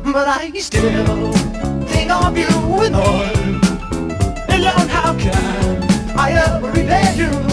but I still think of you with oil. And Lord, how can I ever repay you?